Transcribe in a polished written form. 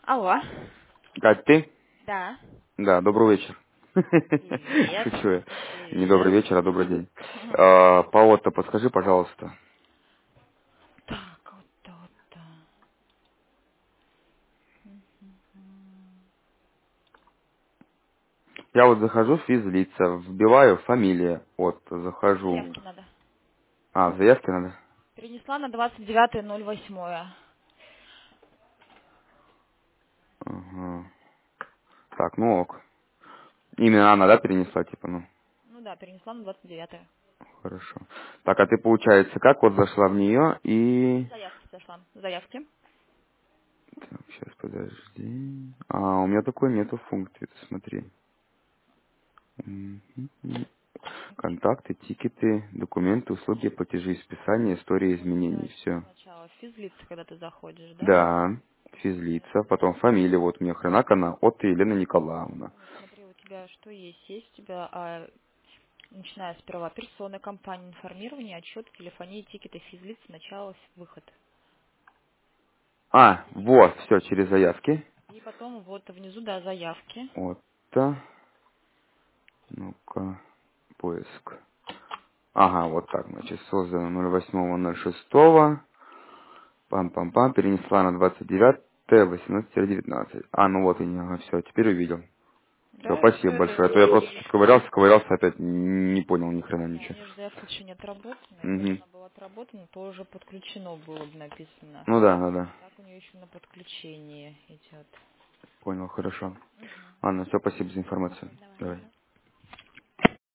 Алло. Кать, ты? Да. Да, добрый вечер. Привет. Шучу я. Не добрый Привет. вечер, а добрый день. Мгм. По Отто подскажи, пожалуйста. Так, вот то. Мгм. Я вот захожу в физлица, вбиваю фамилия. Вот, захожу. Заявки надо. А, в заявке надо? Перенесла на 29.08. Ага. Так, ну ок. Именно она, да, перенесла, типа, ну, Ну да, перенесла на 29. хорошо. Так, а ты, получается, как вот зашла в нее и... Заявки зашла. Заявки. Так, сейчас, подожди. А, у меня такой нету функции, ты смотри. Мгм. Контакты, тикеты, документы, услуги, платежи, списания, история изменений. Подожди, Все. сначала физлица, когда ты заходишь, да? Да, физлица, потом фамилия, вот у меня Хренакана, от Елена Николаевна. Ну, смотри, у тебя что есть? Есть у тебя, начиная сперва, персоны, компании, информирование, отчет, телефония, тикеты, физлица, начало, выход. А, вот, все, через заявки. И потом вот внизу, да, заявки. Вот, ну-ка, поиск. Ага, вот так, значит, создано 08.06. Пам-пам-пам, перенесла на 29 18-19. А, ну вот и не, все, теперь увидел. Все, Да, все спасибо это большое. А то я просто есть. ковырялся, опять не понял ни хрена Да, у ничего. нее же заявка еще не отработана. Если бы Угу. она была отработана, то уже подключено было бы написано. Ну да, да, да. Так у нее еще на подключении идет. Понял, хорошо. Угу. Ладно, все, спасибо за информацию. Давай. Давай.